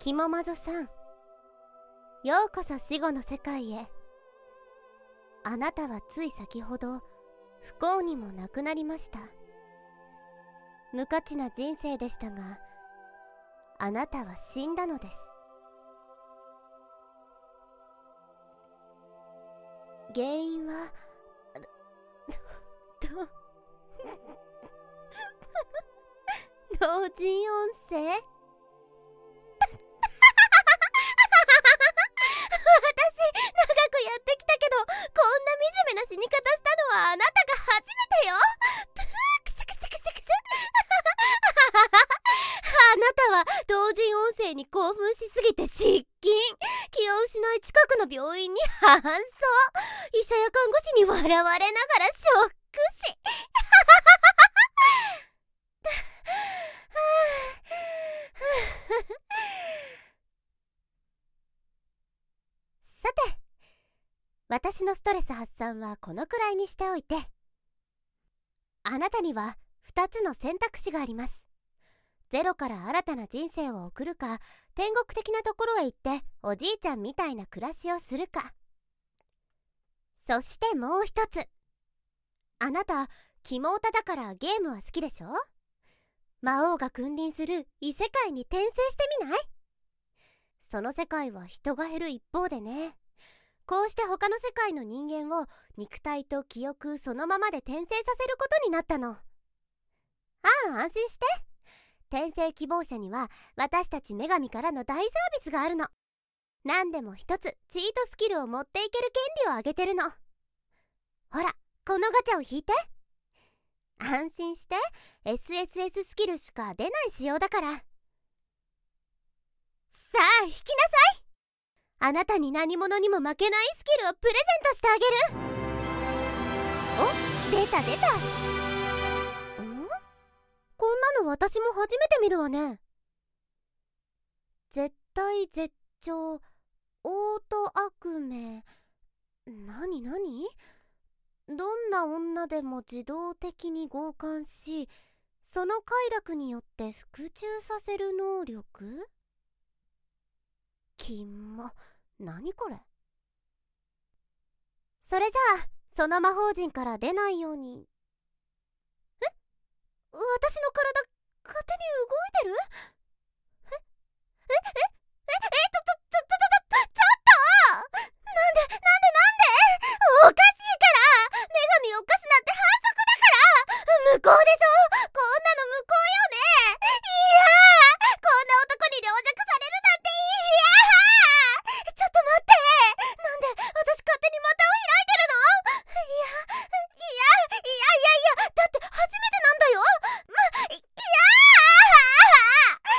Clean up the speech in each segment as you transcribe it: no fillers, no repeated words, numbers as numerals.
キモマゾさん、ようこそ死後の世界へ。あなたはつい先ほど不幸にも亡くなりました。無価値な人生でしたが、あなたは死んだのです。原因は同人音声。私、長くやってきたけど、こんな惨めな死に方したのはあなたが初めてよ。クスクスクスクスあなたは同人音声に興奮しすぎて失禁。気を失い近くの病院に搬送。医者や看護師に笑われながらショック死。さて、私のストレス発散はこのくらいにしておいて、あなたには2つの選択肢があります。ゼロから新たな人生を送るか、天国的なところへ行っておじいちゃんみたいな暮らしをするか。そしてもう一つ、あなたキモオタだからゲームは好きでしょ。魔王が君臨する異世界に転生してみない？その世界は人が減る一方でね、こうして他の世界の人間を肉体と記憶そのままで転生させることになったの。ああ、安心して。転生希望者には私たち女神からの大サービスがあるの。何でも一つチートスキルを持っていける権利をあげてるの。ほら、このガチャを引いて。安心して、 SSS スキルしか出ない仕様だから。さあ引きなさい。あなたに何者にも負けないスキルをプレゼントしてあげる。お、出た出た。こんなの私も初めて見るわね。絶対絶頂オート悪名。なになに？どんな女でも自動的に強姦し、その快楽によって服従させる能力？キモ、なにこれ。それじゃあその魔法陣から出ないように。私の体勝手に動いてる？ちょっとなんでおかしいから。女神を犯すなんて反則だから。無効でしょ。こんなの無効よね。いやー、こんな男に凌弱されるなんていやー。ちょっと待って、なんで私勝手に股を開いてるの？だって初めてなんだよ。いやー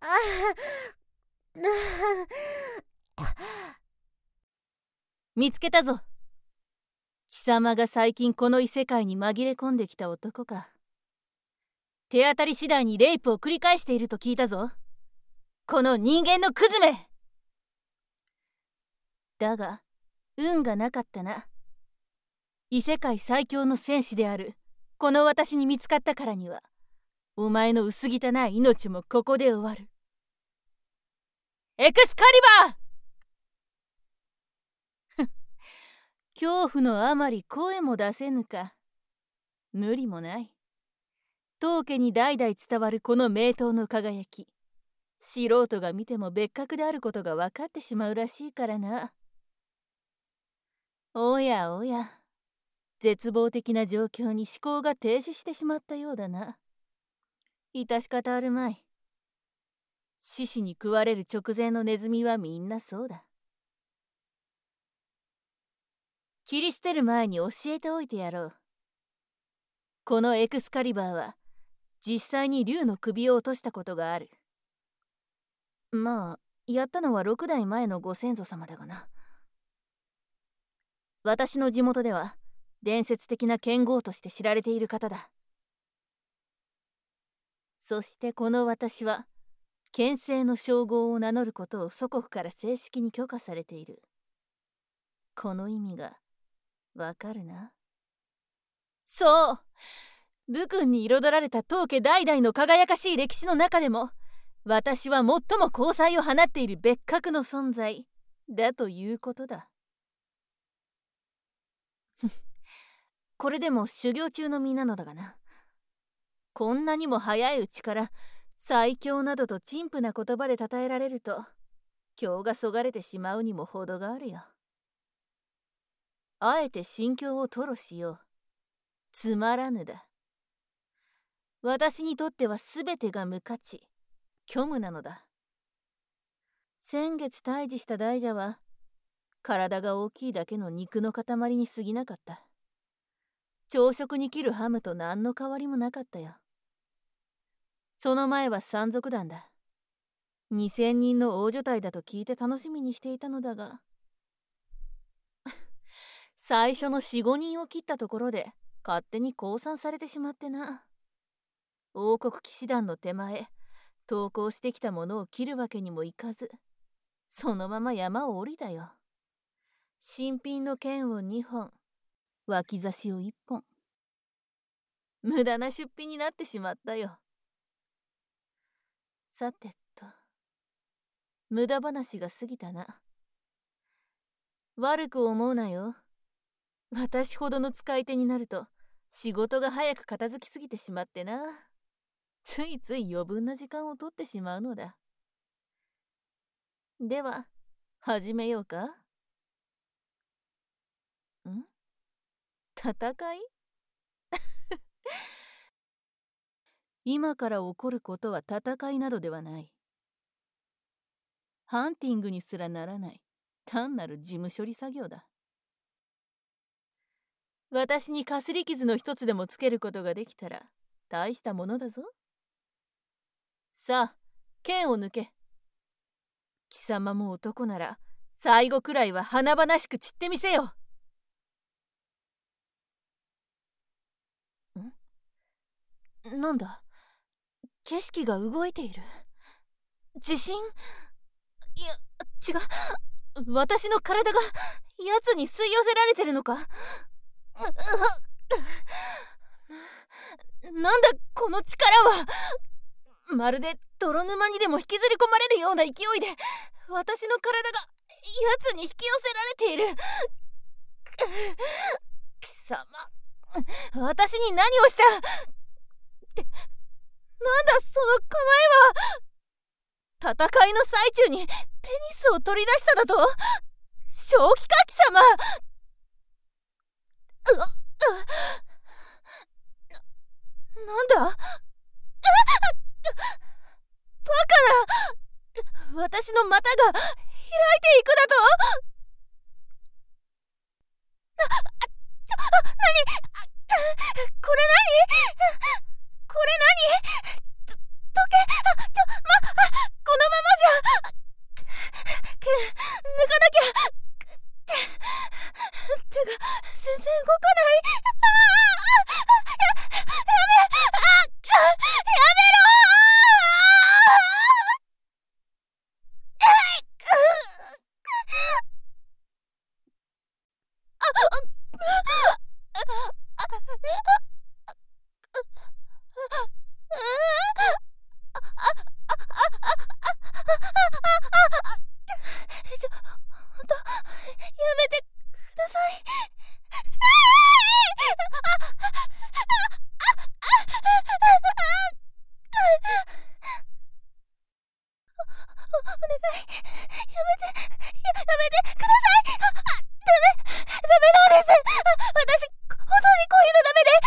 見つけたぞ。貴様が最近この異世界に紛れ込んできた男か。手当たり次第にレイプを繰り返していると聞いたぞ。この人間のクズめ。だが運がなかったな。異世界最強の戦士であるこの私に見つかったからには、お前の薄汚い命もここで終わる。エクスカリバー恐怖のあまり声も出せぬか。無理もない。当家に代々伝わるこの名刀の輝き、素人が見ても別格であることが分かってしまうらしいからな。おやおや、絶望的な状況に思考が停止してしまったようだな。致し方あるまい。獅子に食われる直前のネズミはみんなそうだ。切り捨てる前に教えておいてやろう。このエクスカリバーは実際に竜の首を落としたことがある。まあやったのは6代前のご先祖様だがな。私の地元では伝説的な剣豪として知られている方だ。そしてこの私は剣聖の称号を名乗ることを祖国から正式に許可されている。この意味がわかるな。そう、武君に彩られた当家代々の輝かしい歴史の中でも、私は最も光彩を放っている別格の存在だということだ。これでも修行中の身なのだがな。こんなにも早いうちから最強などと陳腐な言葉で称えられると、興がそがれてしまうにも程があるよ。あえて心境を吐露しよう。つまらぬだ。私にとっては全てが無価値、虚無なのだ。先月退治した大蛇は、体が大きいだけの肉の塊に過ぎなかった。朝食に切るハムと何の変わりもなかったよ。その前は山賊団だ。2000人の大所帯だと聞いて楽しみにしていたのだが最初の4、5人を切ったところで勝手に降参されてしまってな。王国騎士団の手前、投降してきた者を切るわけにもいかず、そのまま山を降りたよ。新品の剣を2本、脇差しを1本。無駄な出費になってしまったよ。さてと、無駄話が過ぎたな。悪く思うなよ。私ほどの使い手になると仕事が早く片付きすぎてしまってな。ついつい余分な時間を取ってしまうのだ。では始めようか。戦い今から起こることは戦いなどではない。ハンティングにすらならない単なる事務処理作業だ。私にかすり傷の一つでもつけることができたら大したものだぞ。さあ、剣を抜け。貴様も男なら最後くらいは華々しく散ってみせよ。なんだ、景色が動いている。地震？いや、違う。私の体が奴に吸い寄せられてるのか。なんだこの力は。まるで泥沼にでも引きずり込まれるような勢いで私の体が奴に引き寄せられている。貴様、私に何をしたってなんだその構えは。戦いの最中にペニスを取り出しただと。正気か貴様。なんだバカな。私の股が開いていくだと。これ何？これ何？どけ。ごほんと、やめてください。お願い、やめてください。ダメなんです。私、本当にこういうのダメで。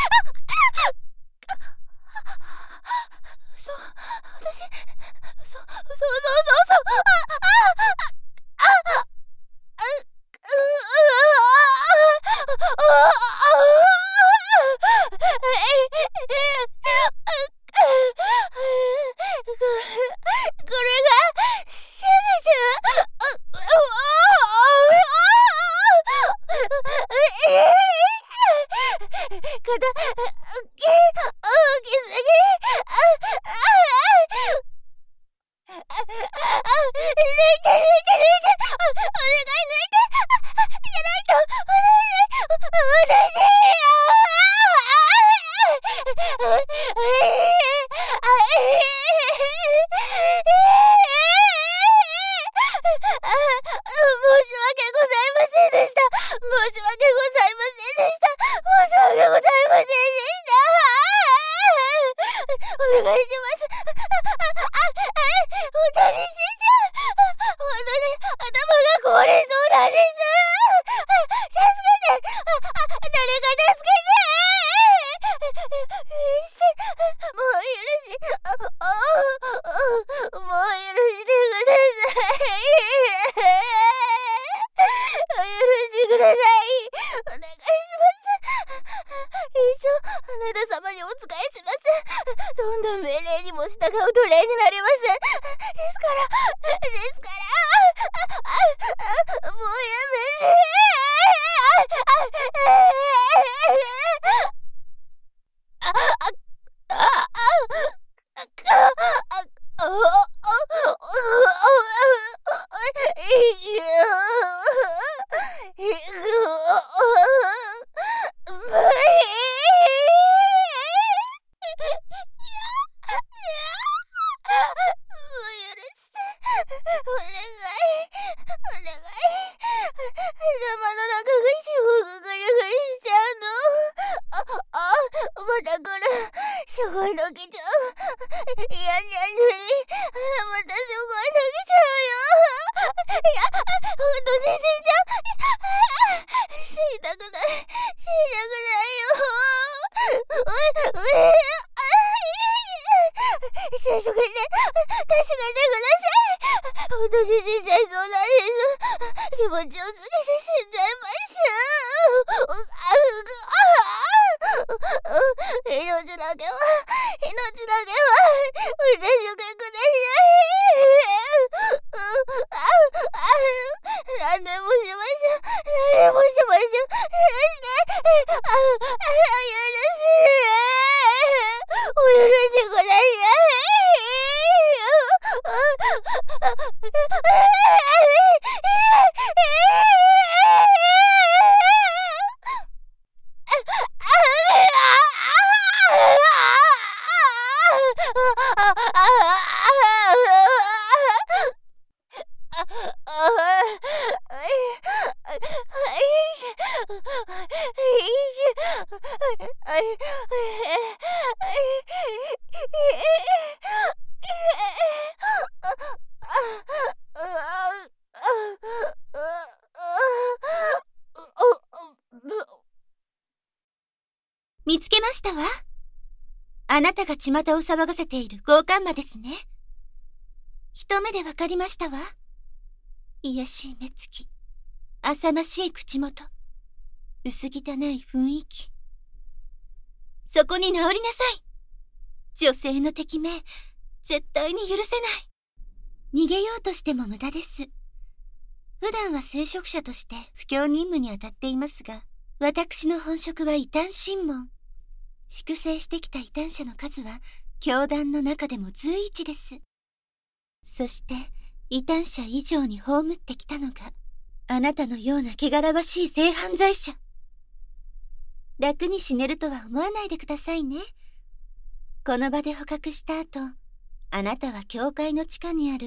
見つけましたわ。あなたが巷を騒がせている強姦魔ですね。一目でわかりましたわ。卑しい目つき、浅ましい口元、薄汚い雰囲気。そこに直りなさい。女性の敵名、絶対に許せない。逃げようとしても無駄です。普段は聖職者として布教任務に当たっていますが、私の本職は異端審問。粛清してきた異端者の数は教団の中でも随一です。そして異端者以上に葬ってきたのがあなたのような汚らわしい性犯罪者。楽に死ねるとは思わないでくださいね。この場で捕獲した後、あなたは教会の地下にある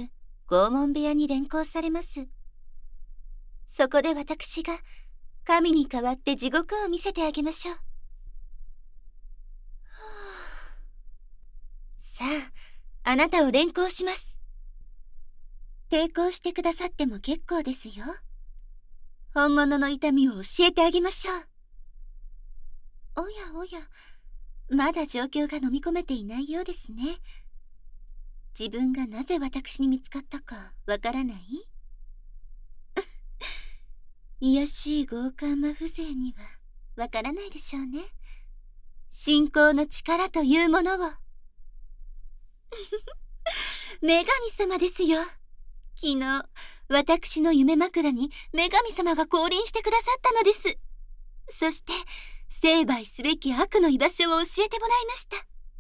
拷問部屋に連行されます。そこで私が神に代わって地獄を見せてあげましょう。さあ、あなたを連行します。抵抗してくださっても結構ですよ。本物の痛みを教えてあげましょう。おやおや、まだ状況が飲み込めていないようですね。自分がなぜ私に見つかったかわからない？卑しい強姦魔風情にはわからないでしょうね。信仰の力というものを。女神様ですよ。昨日、私の夢枕に女神様が降臨してくださったのです。そして、成敗すべき悪の居場所を教えてもらいました。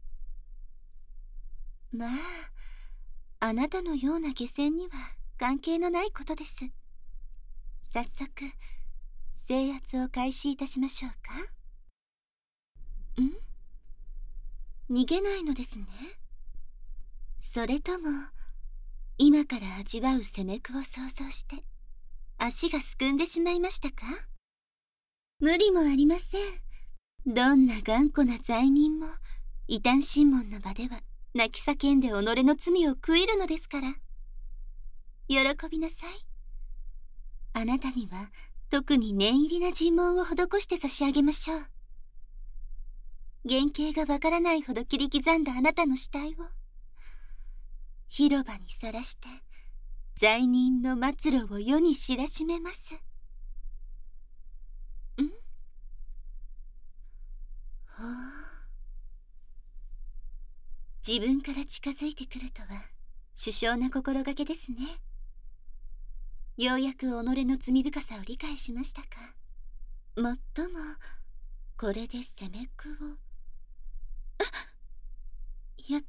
まあ、あなたのような下船には関係のないことです。早速、制圧を開始いたしましょうか。逃げないのですね。それとも、今から味わう責め苦を想像して、足がすくんでしまいましたか？無理もありません。どんな頑固な罪人も、異端審問の場では、泣き叫んで己の罪を悔いるのですから。喜びなさい。あなたには、特に念入りな尋問を施して差し上げましょう。原型がわからないほど切り刻んだあなたの死体を、広場にさらして、罪人の末路を世に知らしめます。ほう。自分から近づいてくるとは、殊勝な心がけですね。ようやく己の罪深さを理解しましたか。もっとも、これで責め苦を。いや、違う。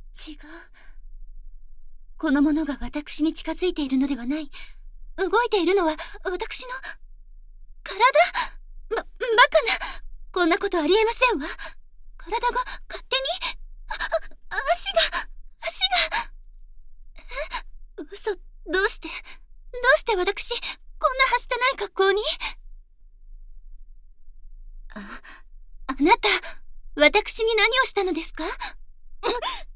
この者が私に近づいているのではない。動いているのは私の体。バカな。こんなことありえませんわ。体が勝手に。足が。嘘、どうして私、こんなはしたない格好に。あなた、私に何をしたのですか？そんなバ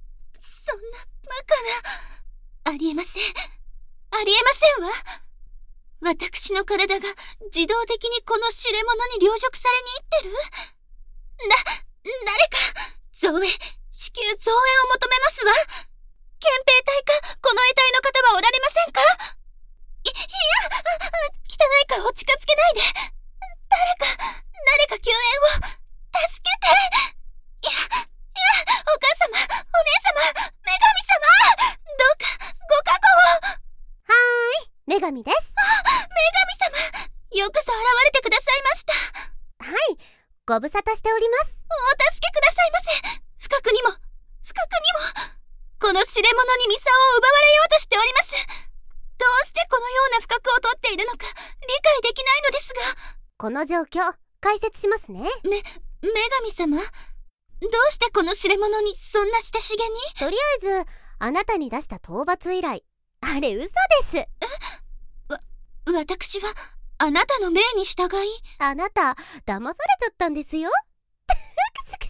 カな。ありえませんわ。私の体が自動的にこの知れ者に陵辱されに行ってる？誰か、増援、至急増援を求めますわ。憲兵隊か、この得体の方はおられませんか？いや、汚い顔を近づけないで。誰か救援を、助けて。いや、お母様、お姉様、女神様、どうか、ご加護を。 女神です。 女神様、よくぞ現れてくださいました。 はい、ご無沙汰しております。 お助けくださいませ。不覚にも、この知れ者にミサを奪われようとしております。どうしてこのような不覚をとっているのか理解できないのですが。 この状況、解説しますね。 女神様、どうしてこの知れ者にそんな親しげに？ とりあえず、あなたに出した討伐依頼、あれ嘘です。 私は、あなたの命に従い。 あなた、騙されちゃったんですよ。くすくす。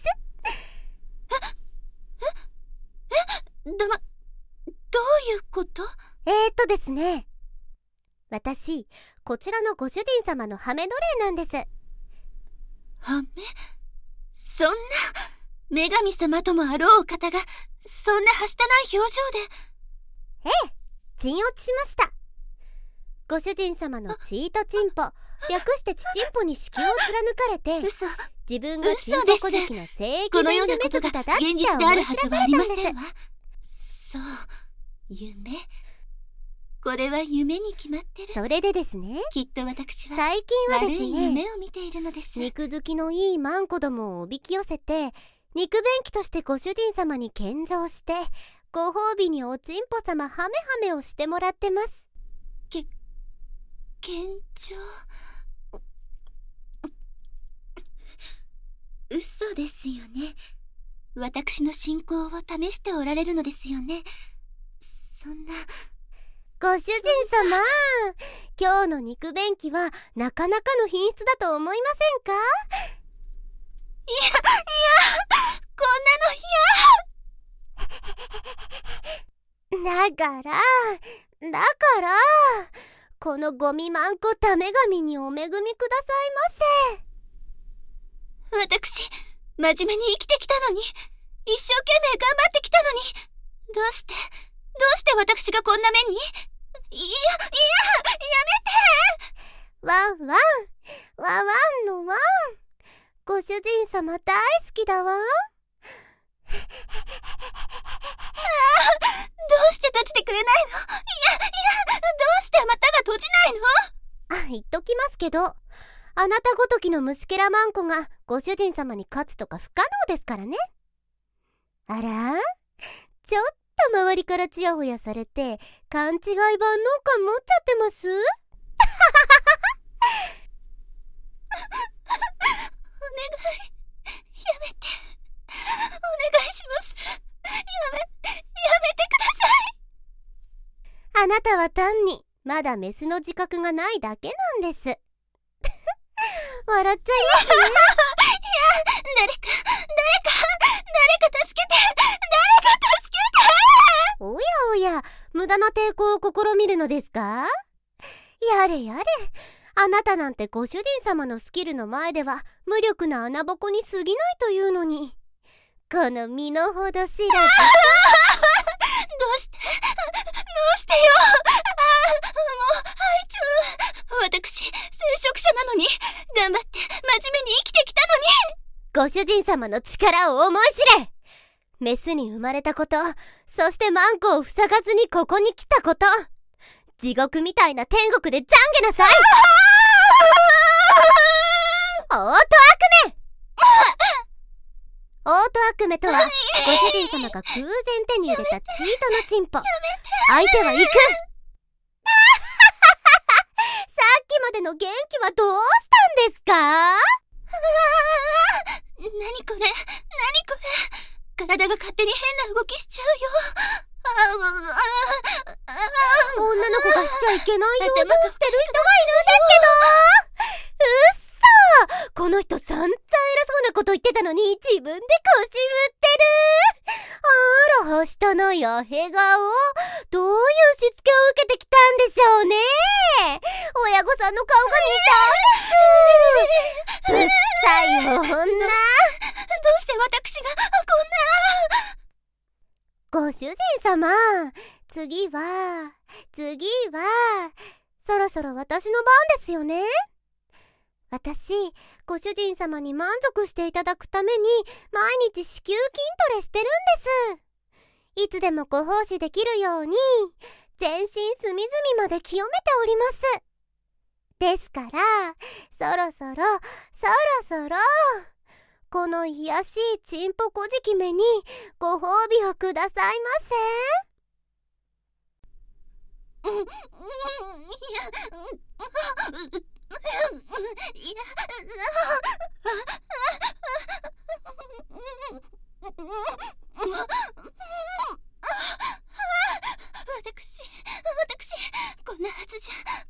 どういうこと？ ですね。私、こちらのご主人様のハメ奴隷なんです。 ハメ？そんな、女神様ともあろうお方が、そんなはしたない表情で。 鎮落ちしました。ご主人様のチートチンポ、略してチチンポに子宮を貫かれて、 嘘。 自分がチンポ小関の聖域弁女メソだって現実であるはずはありませんわ。そう、夢。これは夢に決まってる。 それでですね、 きっと私は最近はです悪いね、 夢を見ているのです。 肉好きのいいマンコどもをおびき寄せて、肉便器としてご主人様に献上して、ご褒美におちんぽ様ハメハメをしてもらってます。 献上。嘘ですよね。私の信仰を試しておられるのですよね。そんな。 ご主人様、今日の肉便器はなかなかの品質だと思いませんか？ いや、こんなのだからこのゴミマンコため神にお恵みくださいませ。私、真面目に生きてきたのに、一生懸命頑張ってきたのに、どうして私がこんな目に？やめて！ ワンワンのワン。ご主人様大好きだわ。 どうして閉じてくれないの？どうして股が閉じないの？ 言っときますけど、あなたごときの虫けらマンコがご主人様に勝つとか不可能ですからね。あら？ちょっと周りからチヤホヤされて勘違い万能感持っちゃってます？ お願い、やめて。お願いします。やめてください。 あなたは単にまだメスの自覚がないだけなんです。笑っちゃいますね。 誰か助けて。 おや、無駄な抵抗を試みるのですか？やれ、あなたなんてご主人様のスキルの前では無力な穴ぼこに過ぎないというのに、この身の程知らず。どうしてよ。もう吐いちゃう。私、聖職者なのに、頑張って真面目に生きてきたのに。ご主人様の力を思い知れ。メスに生まれたこと、そしてマンコを塞がずにここに来たこと、地獄みたいな天国で懺悔なさい。オート悪夢とは、ご主人様が空前手に入れたチートのチンポ。相手は行く。さっきまでの元気はどうしたんですか？ 何これ。体が勝手に変な動きしちゃうよ。 女の子がしちゃいけない表情してる人がいるんですけど。うっそ！この人散々偉そうなこと言ってたのに自分で腰振ってる。あら、人のよへ顔。どういうしつけを受けてきたんでしょうね。親御さんの顔が見たいです。うっさい女。どうして私がこんな。 ご主人様、次は、そろそろ私の番ですよね。私、ご主人様に満足していただくために毎日子宮筋トレしてるんです。いつでもご奉仕できるように全身隅々まで清めております。ですからそろそろこの癒やしいチンポこじきめにご褒美をくださいませ。 私、こんなはずじゃ、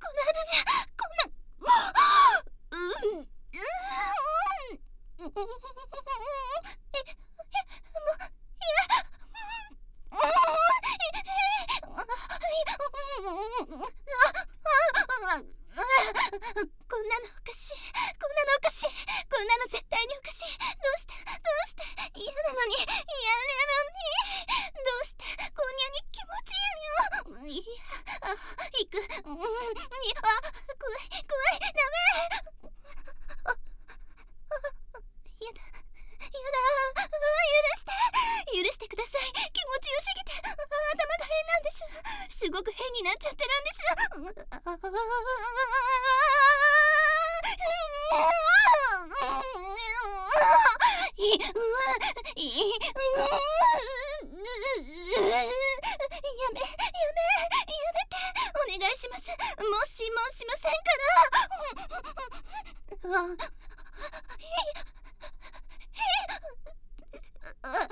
こんなのおかしい。こんなの絶対におかしい。どうして嫌なのに。どうしてこんなに気持ちいいの。行く。怖い、ダメ。やだ。許してください。気持ちよすぎて頭が変なんでしょ。すごく変になっちゃってるんでしょ。やめて。お願いします。もしませんから。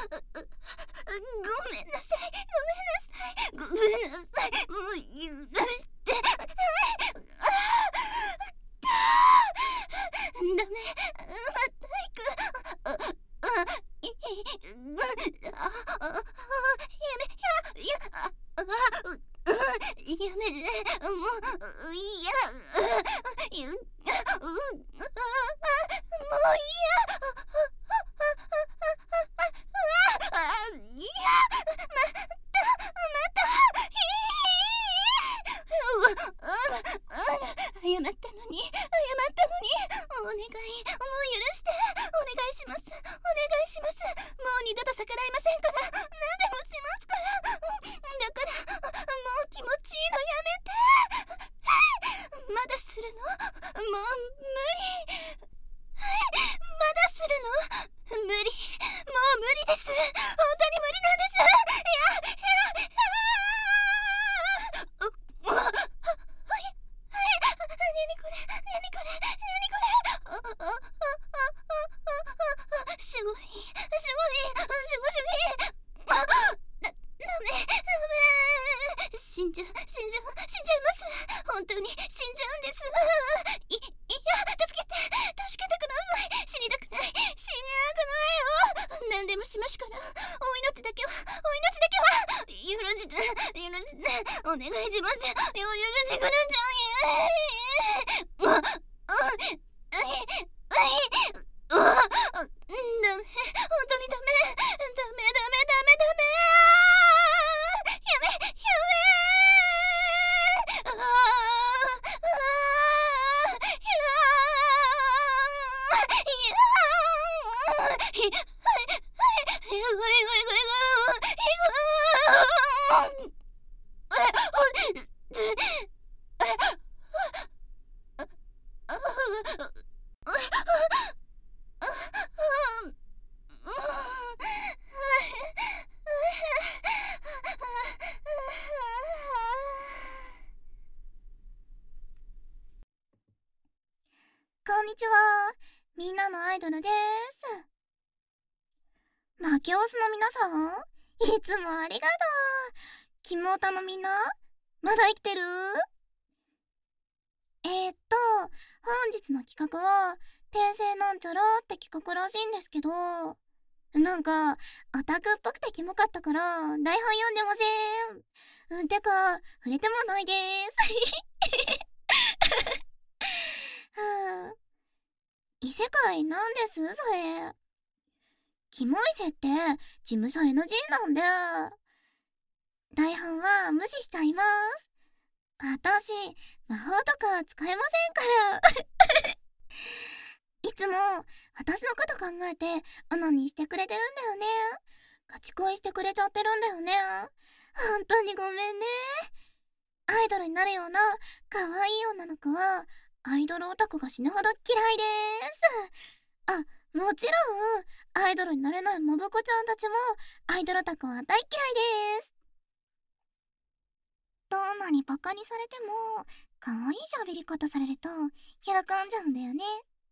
ごめんなさい。もう許して。 やめて、もう、いや、もういいや。謝ったのに、お願い、もう許して、お願いします、もう二度と逆らいませんから、何でもしますから、だから、もう気持ちいいのやめて。まだするの？もう無理。まだするの？無理、もう無理です。本当に無理なんです。死んじゃいます。本当に死んじゃうんです。いや、助けてください。死にたくないよ。何でもしますから、お命だけは許してお願いします。よろしくなっちゃう。ダメ、本当にダメ。こんにちは。みんなのアイドルです。マキオスの皆さん、いつもありがとう。キモオタのみんな、まだ生きてる？本日の企画は、転生なんちゃらって企画らしいんですけど、なんか、オタクっぽくてキモかったから、台本読んでません。てか、触れてもないです。異世界なんですそれ。キモい設定、事務所 NG なんで。台本は無視しちゃいます。私、魔法とか使えませんから。いつも、私のこと考えて、オナニーしてくれてるんだよね。ガチ恋してくれちゃってるんだよね。本当にごめんね。アイドルになるような、可愛い女の子は、アイドルオタクが死ぬほど嫌いです。もちろん、アイドルになれないモブ子ちゃんたちも、アイドルオタクは大嫌いです。どんなにバカにされても、可愛い喋り方されると、喜んじゃうんだよね。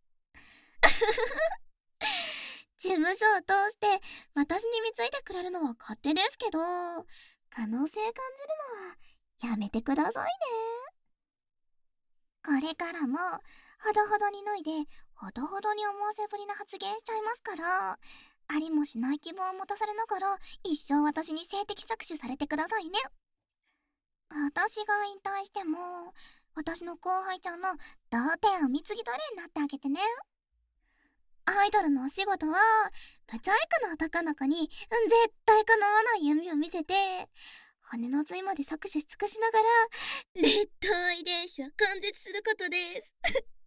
事務所を通して、私に貢いでくれるのは勝手ですけど、可能性感じるのは、やめてくださいね。これからも、ほどほどに脱いで、ほどほどに思わせぶりな発言しちゃいますから、ありもしない希望を持たされながら、一生私に性的搾取されてくださいね。私が引退しても、私の後輩ちゃんの童貞を貢ぎ奴隷になってあげてね。アイドルのお仕事は、ブチャイクの男の子に絶対叶わない夢を見せて、骨の髄まで搾取し尽くしながら、劣等遺伝子を根絶することです。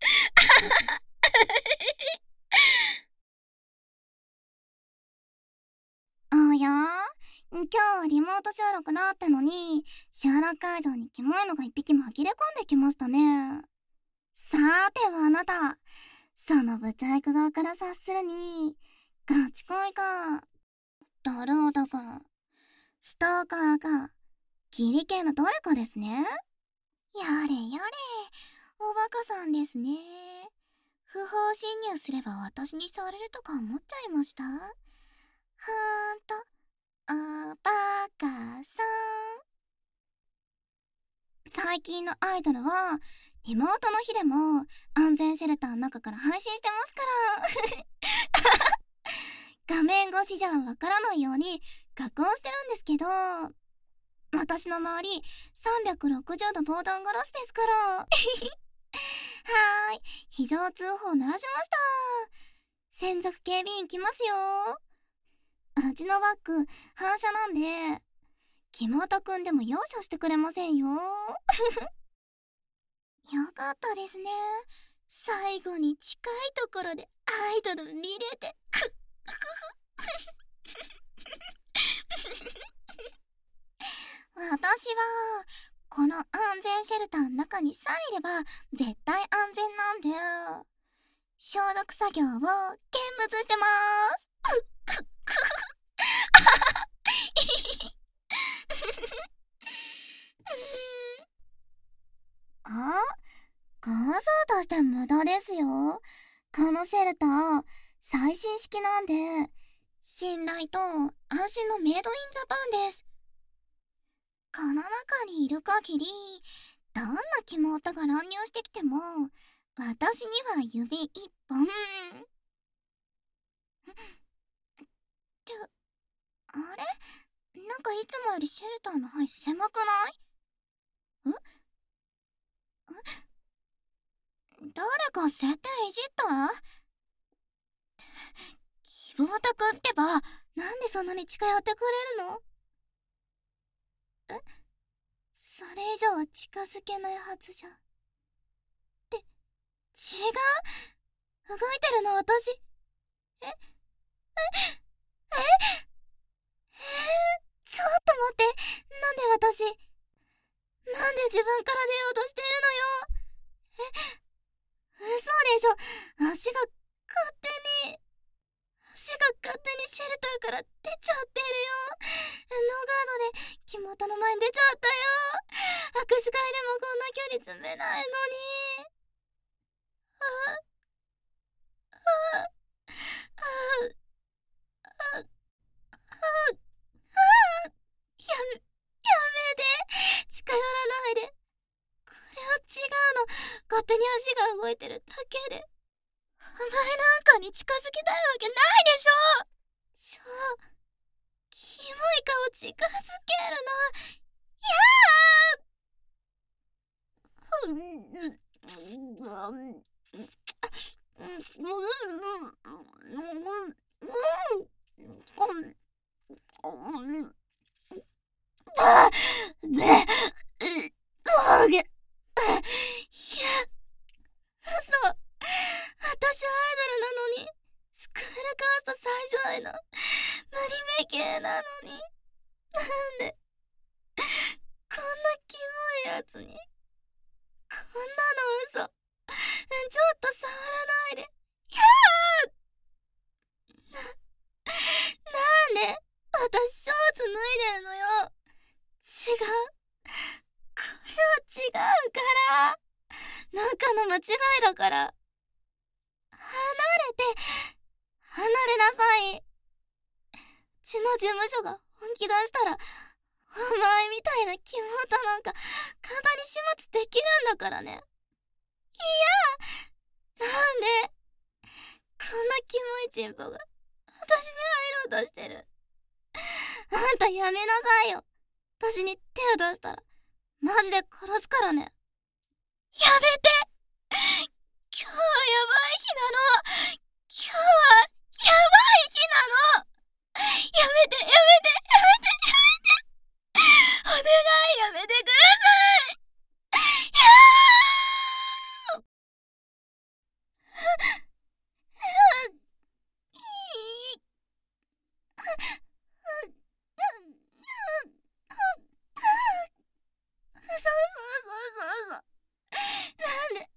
今日はリモート収録だってのに、収録会場にキモいのが一匹紛れ込んできましたね。さーてはあなた、そのブチャイク側から察するに、ガチ恋か、ドルオタか、ストーカーか、ギリ系のどれかですね。やれやれ、おバカさんですね。不法侵入すれば私に触れるとか思っちゃいました？ほーんと、おバカさん。最近のアイドルは、リモートの日でも安全シェルターの中から配信してますから。画面越しじゃわからないように加工してるんですけど、 私の周り360度防弾ガラスですから。はーい、非常通報鳴らしました。専属警備員来ますよ。うちのバッグ反射なんで、木本くんでも容赦してくれませんよ。よかったですね。最後に近いところでアイドル見れて。私はこの安全シェルターの中にさえいれば絶対安全なんで、消毒作業を見物してます。あ、かわそうとして無駄ですよ。このシェルター最新式なんで、信頼と安心のメイドインジャパンです。この中にいる限り、どんなキモオタが乱入してきても私には指一本。ってあれ、なんかいつもよりシェルターの範囲狭くない？誰か設定いじった？希望とくってば、なんでそんなに近寄ってくれるの？それ以上は近づけないはずじゃ。って違う？動いてるの私？ちょっと待って、なんで私、なんで自分から出ようとしてるのよ。嘘でしょ。足が勝手にシェルターから出ちゃってるよ。ノーガードで木本の前に出ちゃったよ。握手会でもこんな距離詰めないのに。やめて。近寄らないで。これは違うの。勝手に足が動いてるだけで。お前なんかに近づきたいわけないでしょ。キモい顔近づけるの。嘘。私アイドルなのに、スクールカースト最上位の無理め系なのに、なんでこんなキモいやつに、こんなの嘘。ちょっと触らないで。なんで私ショーツ脱いでるのよ。違う。これは違うから。なんかの間違いだから。離れなさい。うちの事務所が本気出したら、お前みたいなキモオタなんか簡単に始末できるんだからね。なんでこんなキモいチンポが私に入ろうとしてる。あんたやめなさいよ。私に手を出したらマジで殺すからね。やめて。今日はやばい日なの。今日はやばい日なの。やめて。お願い、やめてください。そう。なんで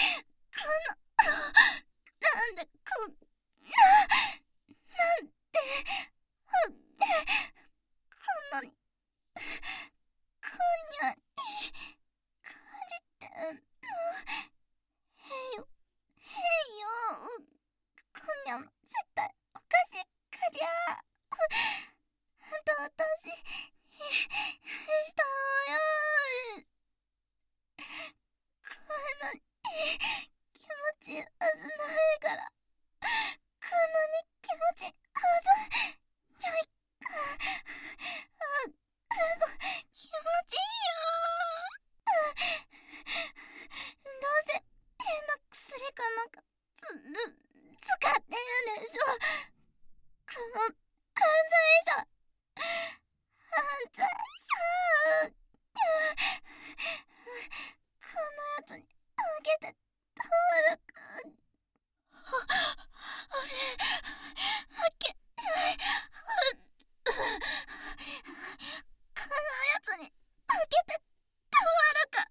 こんなにこんにゃに感じてんの。変よ。こんにゃん絶対おかしいかりゃ。あんた私したわよ。こんなに気持ちいいはずないから。こんなに気持ちいいはずよいか。気持けてたまるか。このやつに開けてたまるか。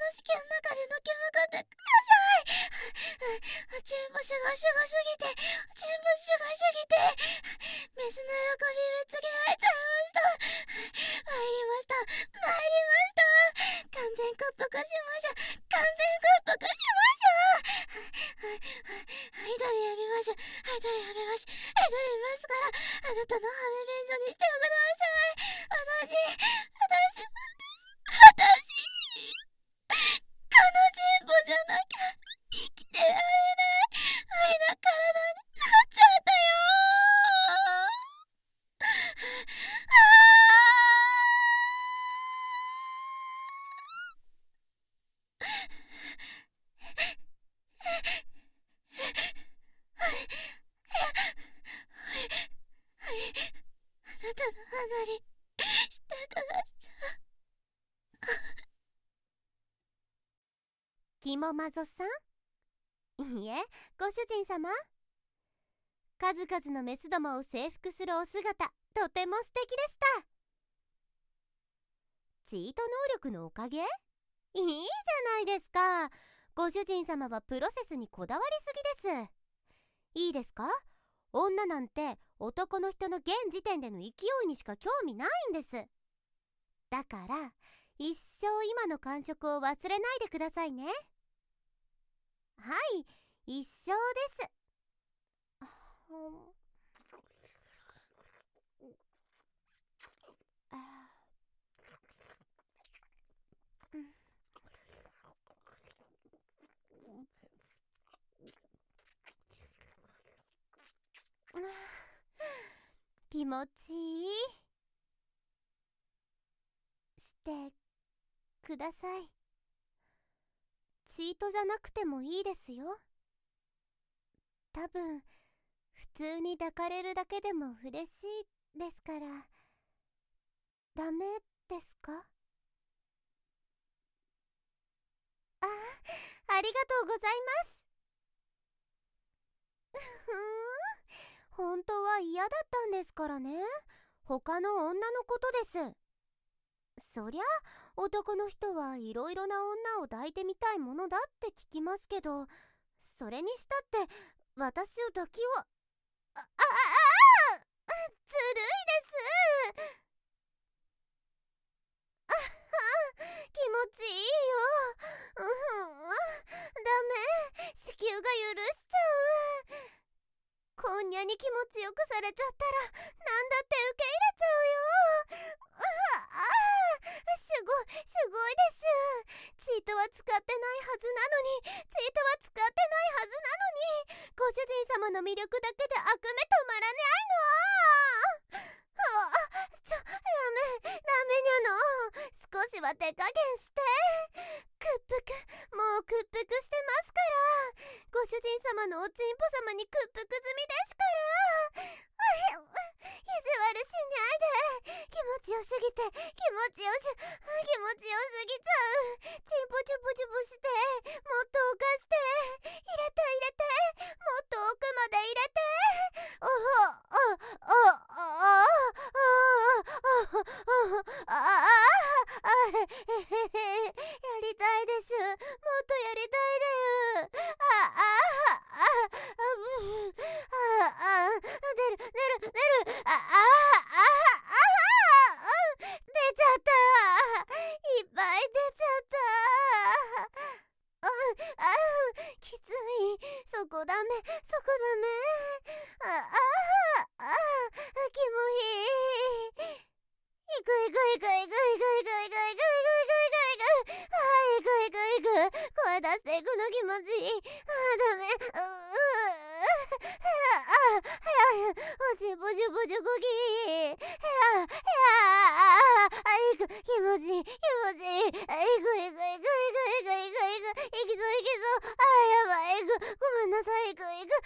子宮の中でのけむくってください。チンポシュがシュがすぎて、チンポシュがすぎて、メスの喜び目つけられちゃいました。参りました。参りました。完全屈服しましょう。完全屈服しましょう。アイドルやめましょう。アイドルやめましょう。アイドルやめますから、あなたのハメ便所にしてください。私、このチンポじゃなきゃ生きてられない。無理な体になっちゃったよあなたの鼻にしてください。 キモマゾさん、いいえ、ご主人様。数々のメスどもを征服するお姿、とても素敵でした。チート能力のおかげ？いいじゃないですか。ご主人様はプロセスにこだわりすぎです。いいですか？女なんて男の人の現時点での勢いにしか興味ないんです。だから一生今の感触を忘れないでくださいね。はい、一生です。気持ちいい。してください。チートじゃなくてもいいですよ。多分普通に抱かれるだけでも嬉しいですから。ダメですか？ありがとうございます。本当は嫌だったんですからね。他の女のことです。そりゃ男の人はいろいろな女を抱いてみたいものだって聞きますけど、それにしたって私を抱きをずるいです。気持ちいいよ。ダメ、子宮が許しちゃう。こんにゃに気持ちよくされちゃったらなんだって受け入れちゃうよ。すごいです。チートは使ってないはずなのに、ご主人様の魅力だけで悪目止まらねえの。ダメにゃの。少しは手加減して。もう屈服してますから。ご主人様のおちんぽ様に屈服済みですから。意地悪しないで。気持ちよすぎて、気持ちよすぎちゃう。チンポチュポチュポして、もっと浮かして、入れて、もっと奥まで入れて。やりたいです。もっとやりたいです。出る。出ちゃった。いっぱい出ちゃった。きつい。そこダメ。キモい。いく。声出していくの気持ちいい。ダメ。おちぼちぼちごき。気持ちいい。いく。いくぞ。やばい。ごめんなさい。いく。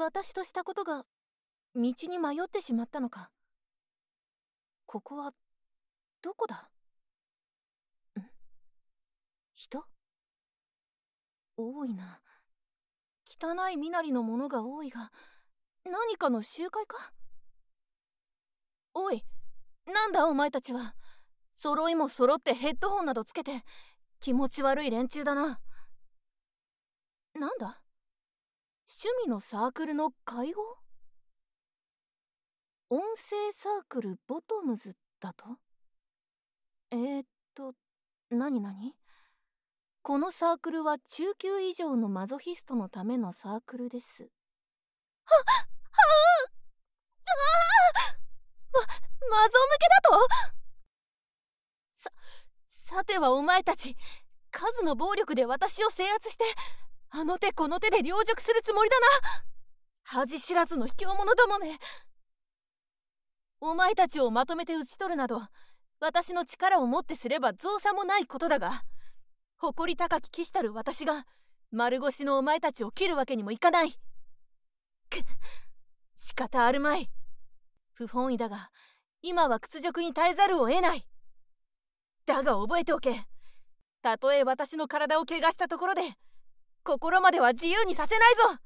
私としたことが道に迷ってしまったのか。ここはどこだ？人？多いな。汚い身なりのものが多いが、何かの集会か？おい、なんだお前たちは。揃いも揃ってヘッドホンなどつけて気持ち悪い連中だな。なんだ？趣味のサークルの会合？音声サークルボトムズだと？何？このサークルは中級以上のマゾヒストのためのサークルです。マゾ向けだと？さてはお前たち、数の暴力で私を制圧して、あの手この手で凌辱するつもりだな。恥知らずの卑怯者どもめ。お前たちをまとめて討ち取るなど、私の力をもってすれば造作もないことだが、誇り高き騎士たる私が丸腰のお前たちを切るわけにもいかない。仕方あるまい。不本意だが、今は屈辱に耐えざるを得ない。だが覚えておけ。たとえ私の体を怪我したところで、心までは自由にさせないぞ。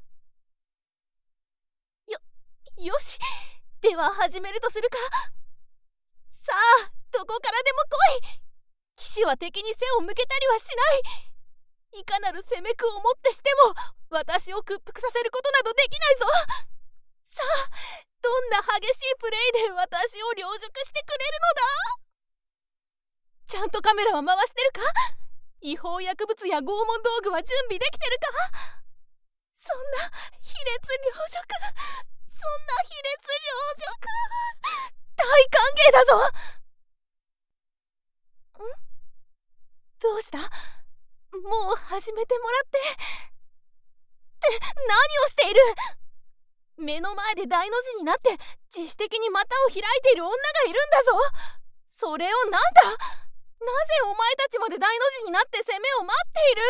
よし、では始めるとするか。さあ、どこからでも来い。騎士は敵に背を向けたりはしない。いかなる攻めくをもってしても私を屈服させることなどできないぞ。さあ、どんな激しいプレイで私を凌辱してくれるのだ。ちゃんとカメラは回してるか？違法薬物や拷問道具は準備できてるか？そんな卑劣凌辱、大歓迎だぞ。どうした？もう始めてもらって何をしている？目の前で大の字になって自主的に股を開いている女がいるんだぞ。それをなんだ？なぜお前たちまで大の字になって攻めを待っている？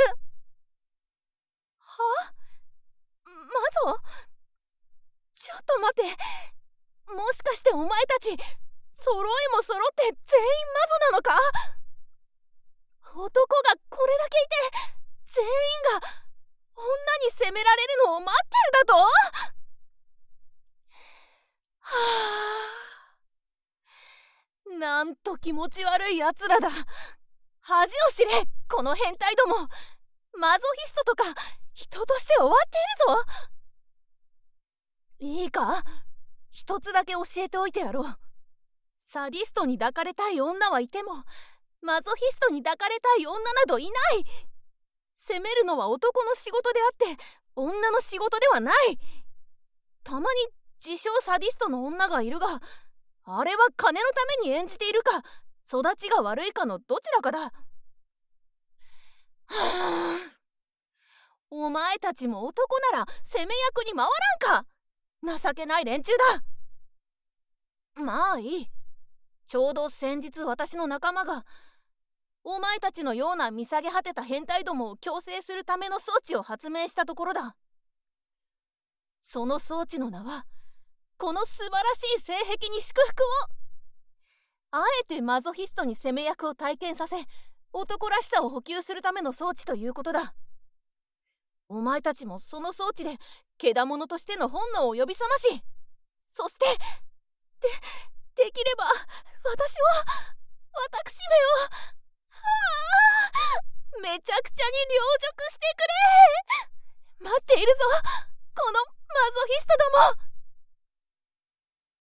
は？マゾ？ちょっと待って。もしかしてお前たち揃いも揃って全員マゾなのか？男がこれだけいて全員が女に責められるのを待ってるだと？はあ、なんと気持ち悪いやつらだ。恥を知れ、この変態ども。マゾヒストとか人として終わっているぞ。いいか、一つだけ教えておいてやろう。サディストに抱かれたい女はいてもマゾヒストに抱かれたい女などいない。責めるのは男の仕事であって女の仕事ではない。たまに自称サディストの女がいるが、あれは金のために演じているか育ちが悪いかのどちらかだ。はあ、お前たちも男なら攻め役に回らんか。情けない連中だ。まあいい。ちょうど先日私の仲間がお前たちのような見下げ果てた変態どもを矯正するための装置を発明したところだ。その装置の名はこの素晴らしい性癖に祝福を。あえてマゾヒストに攻め役を体験させ男らしさを補給するための装置ということだ。お前たちもその装置でけだものとしての本能を呼び覚まし、そしてできれば私めをめちゃくちゃに凌辱してくれ。待っているぞ、このマゾヒストども。